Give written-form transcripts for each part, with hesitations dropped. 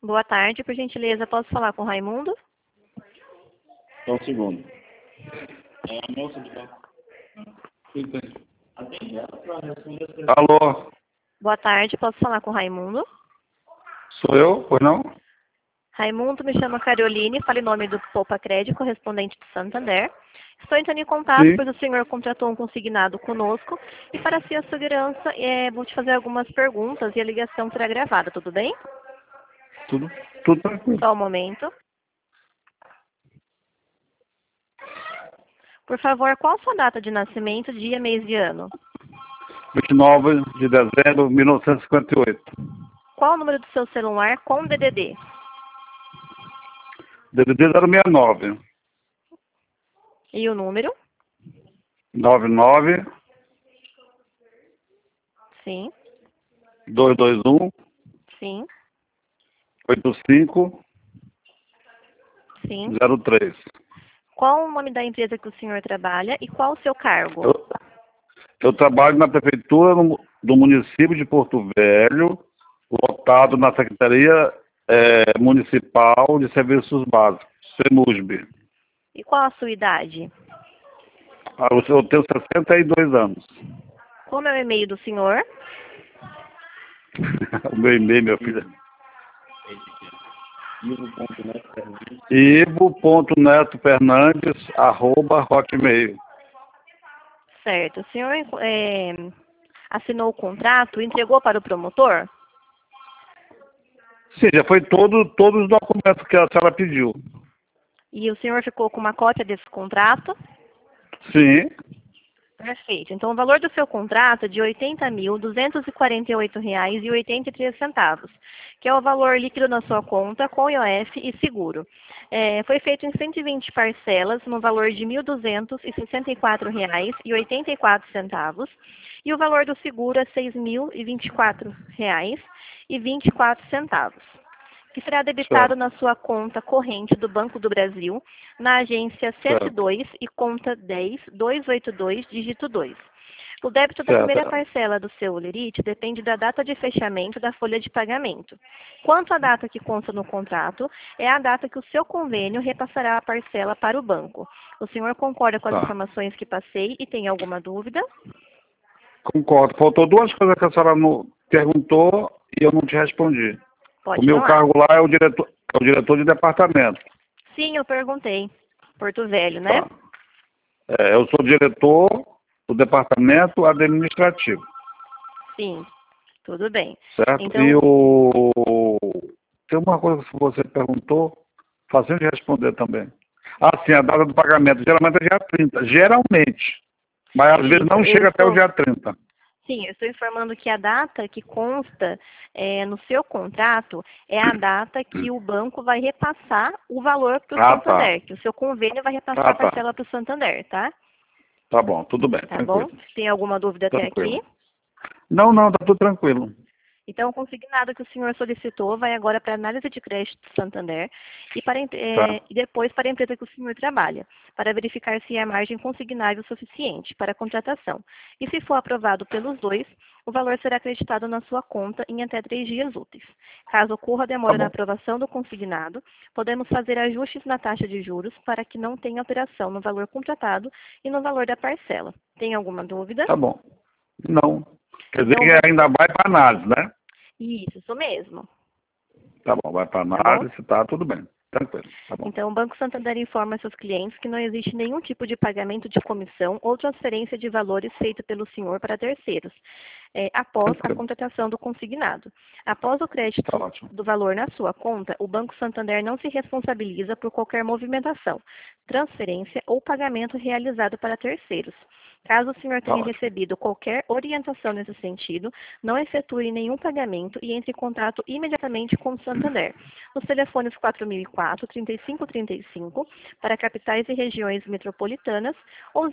Boa tarde, por gentileza, posso falar com o Raimundo? Só um segundo. É a moça do banco. Alô? Boa tarde, posso falar com o Raimundo? Sou eu? Pois não? Raimundo, me chama Caroline, fala em nome do Poupa Crédito, correspondente do Santander. Estou entrando em contato, Sim. pois o senhor contratou um consignado conosco e para sua segurança, vou te fazer algumas perguntas e a ligação será gravada, tudo bem? Tudo tranquilo. Só um momento. Por favor, qual a sua data de nascimento, dia, mês e ano? 29 de dezembro de 1958. Qual o número do seu celular com DDD? DDD 069. E o número? 99 Sim, 221 sim, 8503. sim. Qual o nome da empresa que o senhor trabalha e qual o seu cargo? Eu trabalho na prefeitura do município de Porto Velho, lotado na Secretaria Municipal de Serviços Básicos, SEMUSB. E qual a sua idade? Eu tenho 62 anos. Como é o e-mail do senhor? O meu e-mail, meu filho. ivo.netofernandes@hotmail. Certo. O senhor assinou o contrato e entregou para o promotor? Sim, já foi todos os documentos que a senhora pediu. E o senhor ficou com uma cópia desse contrato? Sim. Perfeito. Então, o valor do seu contrato é de R$ 80.248,83, que é o valor líquido na sua conta com IOF e seguro. Foi feito em 120 parcelas, no valor de R$ 1.264,84, e o valor do seguro é R$ 6.024,24, que será debitado Certo. na sua conta corrente do Banco do Brasil, na agência 102 e conta 10282, dígito 2. O débito da Certo. primeira parcela do seu Olerite depende da data de fechamento da folha de pagamento. Quanto à data que consta no contrato, é a data que o seu convênio repassará a parcela para o banco. O senhor concorda com as Tá. informações que passei e tem alguma dúvida? Concordo. Faltou duas coisas que a senhora perguntou e eu não te respondi. Pode O meu falar. cargo lá é o diretor de departamento. Sim, eu perguntei. Porto Velho, né? Tá. Eu sou diretor do departamento administrativo, Sim, tudo bem. certo? Então, E tem uma coisa que você perguntou, fazendo de responder também. Ah, sim, a data do pagamento. Geralmente é dia 30. Geralmente. Mas às vezes não chega até o dia 30. Sim, eu estou informando que a data que consta no seu contrato é a data que o banco vai repassar o valor para o Santander, Tá. que o seu convênio vai repassar a Tá. parcela para o Santander, tá? Tá bom, tudo bem, Tá bom? tranquilo. Tem alguma dúvida até aqui? Tranquilo. Não, tá tudo tranquilo. Então, o consignado que o senhor solicitou vai agora para a análise de crédito do Santander e, Tá. e depois para a empresa que o senhor trabalha, para verificar se há margem consignável suficiente para a contratação. E se for aprovado pelos dois, o valor será acreditado na sua conta em até 3 dias úteis. Caso ocorra Tá demora na bom. aprovação do consignado, podemos fazer ajustes na taxa de juros para que não tenha alteração no valor contratado e no valor da parcela. Tem alguma dúvida? Tá bom. Não. Quer dizer Então, que ainda vai para análise, né? isso mesmo. Tá bom, vai para Tá bom? análise, tá tudo bem. Tranquilo, tá bom. Então, o Banco Santander informa seus clientes que não existe nenhum tipo de pagamento de comissão ou transferência de valores feito pelo senhor para terceiros, após a Tranquilo. contratação do consignado. Após o Tá crédito ótimo. do valor na sua conta, o Banco Santander não se responsabiliza por qualquer movimentação, transferência ou pagamento realizado para terceiros. Caso o senhor Tá tenha ótimo. recebido qualquer orientação nesse sentido, não efetue nenhum pagamento e entre em contato imediatamente com o Santander. Nos telefones 4004-3535 para capitais e regiões metropolitanas ou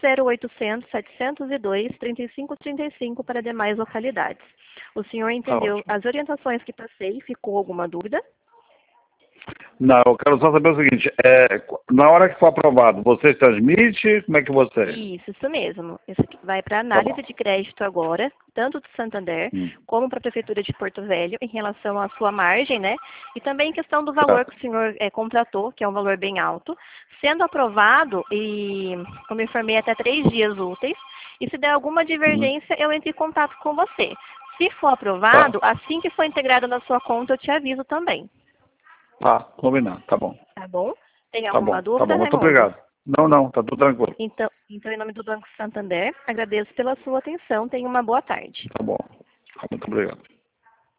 0800-702-3535 para demais localidades. O senhor Tá entendeu ótimo. as orientações que passei? Ficou alguma dúvida? Não, eu quero só saber o seguinte, na hora que for aprovado, vocês transmitem? Como é que vocês? Isso mesmo. Isso aqui vai para Tá análise bom. de crédito agora, tanto do Santander como para a Prefeitura de Porto Velho, em relação à sua margem, né? E também em questão do valor que o senhor contratou, que é um valor bem alto. Sendo aprovado, e como eu informei, até 3 dias úteis, e se der alguma divergência, eu entro em contato com você. Se for aprovado, assim que for integrado na sua conta, eu te aviso também. Tá, combinado, tá bom. Tá bom? Tem Tá bom, alguma tá dúvida, bom. Muito Raimundo? obrigado. Não, tá tudo tranquilo. Então, em nome do Banco Santander, agradeço pela sua atenção. Tenha uma boa tarde. Tá bom. Muito obrigado.